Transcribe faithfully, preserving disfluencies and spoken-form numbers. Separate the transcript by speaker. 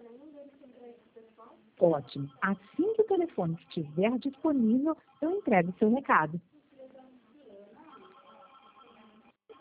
Speaker 1: Ótimo. Assim que o telefone estiver disponível, eu entrego o seu recado.